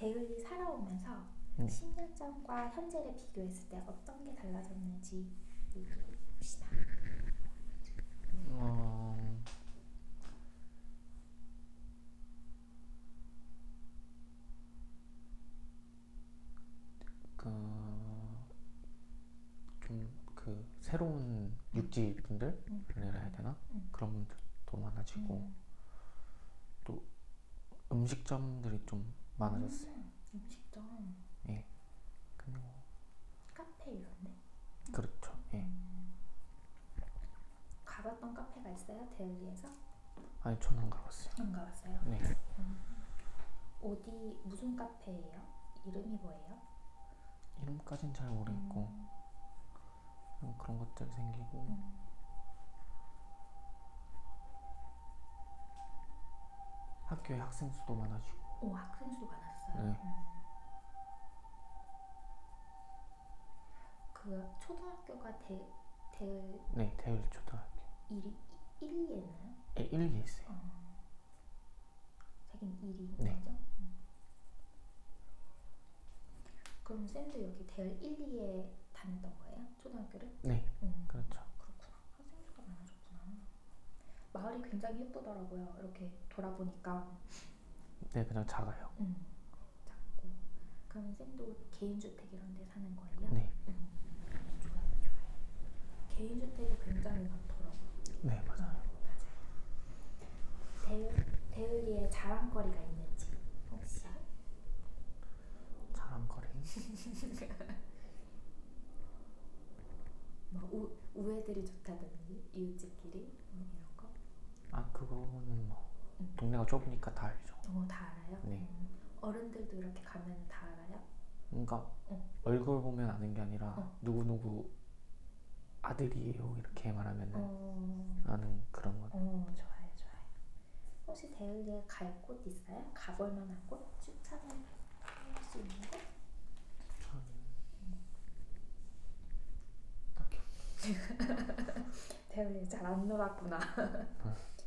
대을리 살아오면서 네. 10년 전과 현재를 비교했을 때 어떤 게 달라졌는지 얘기해 봅시다. 어, 그, 새로운 육지 분들이라 해야 되나? 그런 분들도 많아지고, 또 음식점들이 좀 많아졌어요. 음식점, 예. 그리고, 카페 이런데? 그렇죠. 예. 가봤던 카페가 있어요? 대을리에서? 아니, 저는 안 가봤어요. 안 가봤어요. 네. 어디 무슨 카페예요? 이름이 뭐예요? 이름까진 잘 모르겠고, 그런 것들 생기고, 학교에 학생 수도 많아지고. 오, 학생 수 많았어요. 네. 그 초등학교가 대을 네, 대울 초등학교. 1위 했나요? 예, 1기 있어요. 자기는 1위인 네. 거죠? 그럼 쌤도 여기 대을 1, 2에 다녔던 거예요? 초등학교를? 네, 그렇죠. 그렇구나. 학생 수가 많아졌구나. 마을이 굉장히 예쁘더라고요. 이렇게 돌아보니까. 네, 그냥 작아요. 작고. 그럼 쌤도 개인주택 이런 데 사는 거예요? 네. 좋아요. 개인주택이 굉장히 많더라고요. 네, 맞아요. 대을리에 자랑거리가 있는지 혹시? 자랑거리? 뭐 우애들이 좋다든지 이웃집끼리 뭐 이런 거? 아, 그거는 뭐 동네가 좁으니까 다 알죠. 다 알아요? 네. 어른들도 이렇게 가면 다 알아요? 그러니까 얼굴 보면 아는 게 아니라 누구누구 아들이에요 이렇게 말하면 아는 그런 거. 좋아요. 혹시 대을리에 갈 곳 있어요? 가볼 만한 곳? 추천을 할 수 있는 곳? 딱히 대을리 잘 안 놀았구나.